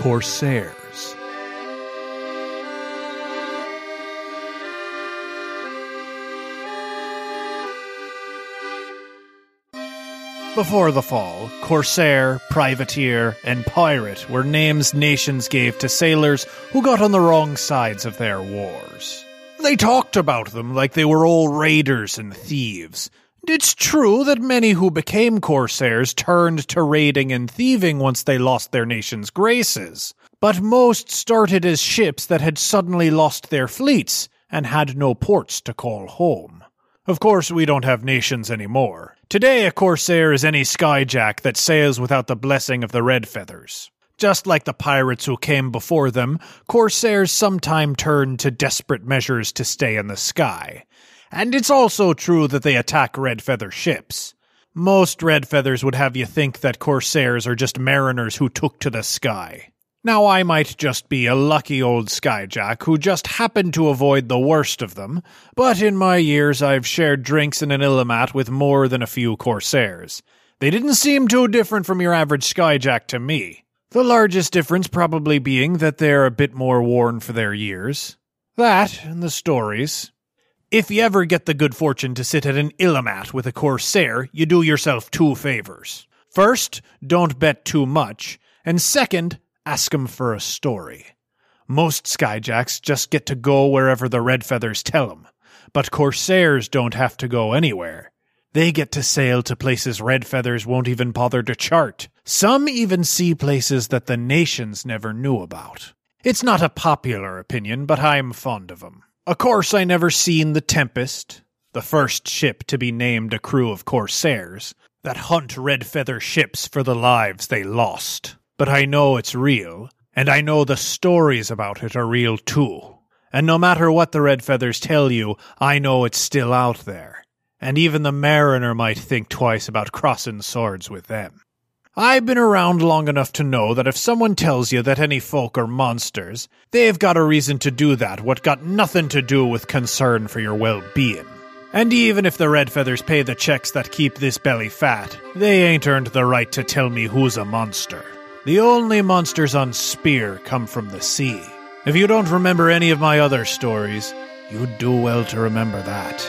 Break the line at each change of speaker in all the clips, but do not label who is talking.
Corsairs. Before the fall, Corsair, Privateer, and Pirate were names nations gave to sailors who got on the wrong sides of their wars. They talked about them like they were all raiders and thieves. It's true that many who became Corsairs turned to raiding and thieving once they lost their nation's graces, but most started as ships that had suddenly lost their fleets and had no ports to call home. Of course, we don't have nations anymore. Today, a Corsair is any skyjack that sails without the blessing of the Red Feathers. Just like the pirates who came before them, Corsairs sometime turn to desperate measures to stay in the sky. And it's also true that they attack Red Feather ships. Most Red Feathers would have you think that Corsairs are just mariners who took to the sky. Now, I might just be a lucky old skyjack who just happened to avoid the worst of them, but in my years I've shared drinks in an Illimat with more than a few Corsairs. They didn't seem too different from your average skyjack to me. The largest difference probably being that they're a bit more worn for their years. That, and the stories. If you ever get the good fortune to sit at an Illimat with a Corsair, you do yourself two favors. First, don't bet too much, and second, ask 'em for a story. Most skyjacks just get to go wherever the Red Feathers tell 'em, but Corsairs don't have to go anywhere. They get to sail to places Red Feathers won't even bother to chart. Some even see places that the nations never knew about. It's not a popular opinion, but I'm fond of 'em. Of course, I never seen the Tempest, the first ship to be named a crew of Corsairs, that hunt Red Feather ships for the lives they lost. But I know it's real, and I know the stories about it are real too. And no matter what the Red Feathers tell you, I know it's still out there. And even the mariner might think twice about crossing swords with them. I've been around long enough to know that if someone tells you that any folk are monsters, they've got a reason to do that what got nothing to do with concern for your well-being. And even if the Red Feathers pay the checks that keep this belly fat, they ain't earned the right to tell me who's a monster. The only monsters on Spear come from the sea. If you don't remember any of my other stories, you'd do well to remember that.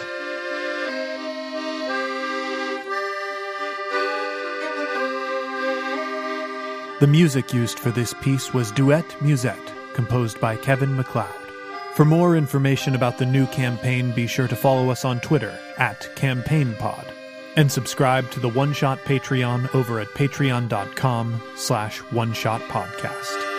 The music used for this piece was Duet Musette, composed by Kevin MacLeod. For more information about the new campaign, be sure to follow us on Twitter @CampaignPod. And subscribe to the One Shot Patreon over at patreon.com/OneShotPodcast.